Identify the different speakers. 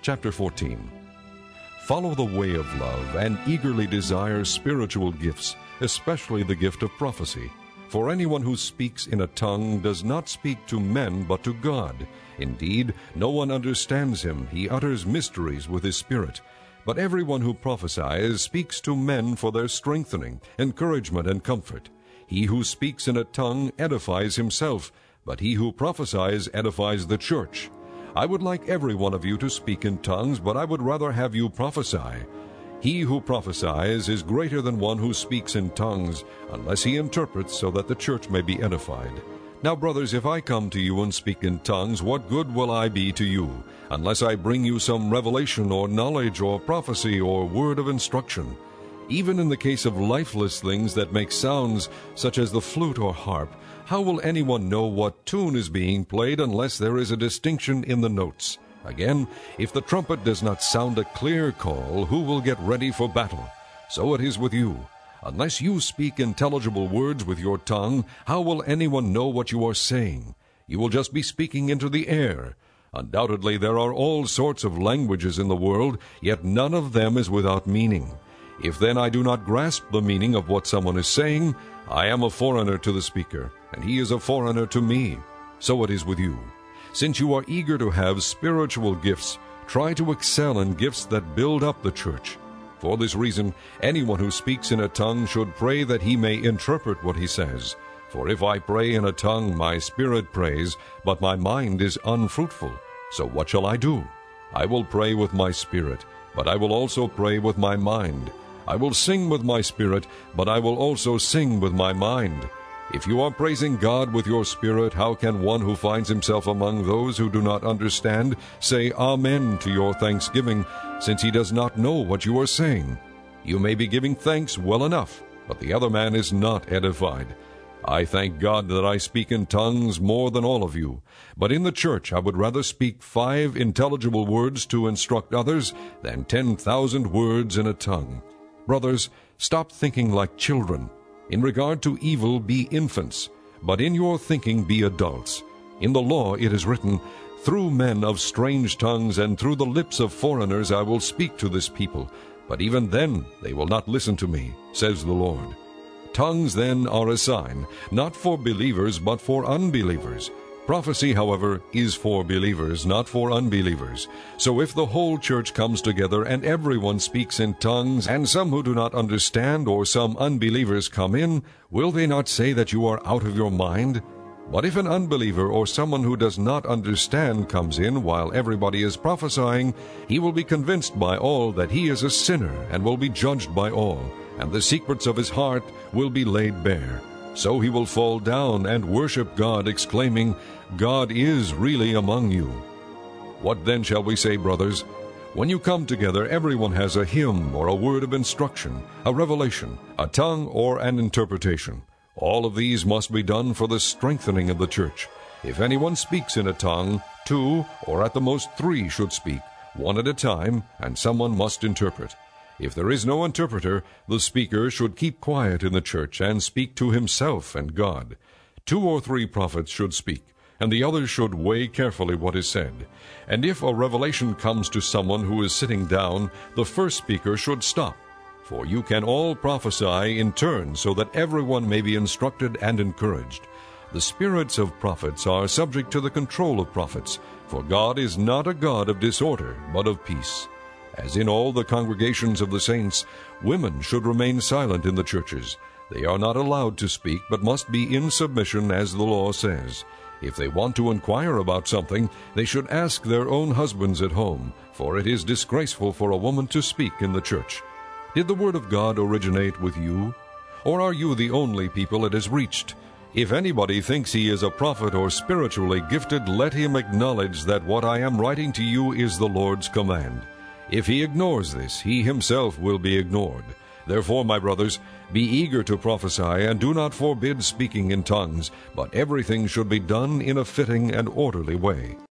Speaker 1: Chapter 14. Follow the way of love and eagerly desire spiritual gifts, especially the gift of prophecy. For anyone who speaks in a tongue does not speak to men but to God. Indeed, no one understands him. He utters mysteries with his spirit. But everyone who prophesies speaks to men for their strengthening, encouragement, and comfort. He who speaks in a tongue edifies himself, but he who prophesies edifies the church. I would like every one of you to speak in tongues, but I would rather have you prophesy. He who prophesies is greater than one who speaks in tongues, unless he interprets so that the church may be edified. Now, brothers, if I come to you and speak in tongues, what good will I be to you, unless I bring you some revelation or knowledge or prophecy or word of instruction? Even in the case of lifeless things that make sounds, such as the flute or harp, how will anyone know what tune is being played unless there is a distinction in the notes? Again, if the trumpet does not sound a clear call, who will get ready for battle? So it is with you. Unless you speak intelligible words with your tongue, how will anyone know what you are saying? You will just be speaking into the air. Undoubtedly, there are all sorts of languages in the world, yet none of them is without meaning. If then I do not grasp the meaning of what someone is saying, I am a foreigner to the speaker, and he is a foreigner to me. So it is with you. Since you are eager to have spiritual gifts, try to excel in gifts that build up the church. For this reason, anyone who speaks in a tongue should pray that he may interpret what he says. For if I pray in a tongue, my spirit prays, but my mind is unfruitful. So what shall I do? I will pray with my spirit, but I will also pray with my mind. I will sing with my spirit, but I will also sing with my mind. If you are praising God with your spirit, how can one who finds himself among those who do not understand say Amen to your thanksgiving, since he does not know what you are saying? You may be giving thanks well enough, but the other man is not edified. I thank God that I speak in tongues more than all of you. But in the church I would rather speak 5 intelligible words to instruct others than 10,000 words in a tongue. Brothers, stop thinking like children. In regard to evil, be infants, but in your thinking be adults. In the law it is written, "Through men of strange tongues and through the lips of foreigners I will speak to this people, but even then they will not listen to me, says the Lord." Tongues then are a sign, not for believers but for unbelievers. Prophecy, however, is for believers, not for unbelievers. So if the whole church comes together and everyone speaks in tongues, and some who do not understand or some unbelievers come in, will they not say that you are out of your mind? But if an unbeliever or someone who does not understand comes in while everybody is prophesying, he will be convinced by all that he is a sinner and will be judged by all, and the secrets of his heart will be laid bare. So he will fall down and worship God, exclaiming, "God is really among you." What then shall we say, brothers? When you come together, everyone has a hymn or a word of instruction, a revelation, a tongue, or an interpretation. All of these must be done for the strengthening of the church. If anyone speaks in a tongue, 2 or at the most 3 should speak, 1 at a time, and someone must interpret. If there is no interpreter, the speaker should keep quiet in the church and speak to himself and God. 2 or 3 prophets should speak, and the others should weigh carefully what is said. And if a revelation comes to someone who is sitting down, the first speaker should stop. For you can all prophesy in turn, so that everyone may be instructed and encouraged. The spirits of prophets are subject to the control of prophets, for God is not a God of disorder, but of peace. As in all the congregations of the saints, women should remain silent in the churches. They are not allowed to speak, but must be in submission, as the law says. If they want to inquire about something, they should ask their own husbands at home, for it is disgraceful for a woman to speak in the church. Did the word of God originate with you? Or are you the only people it has reached? If anybody thinks he is a prophet or spiritually gifted, let him acknowledge that what I am writing to you is the Lord's command. If he ignores this, he himself will be ignored. Therefore, my brothers, be eager to prophesy, and do not forbid speaking in tongues, but everything should be done in a fitting and orderly way.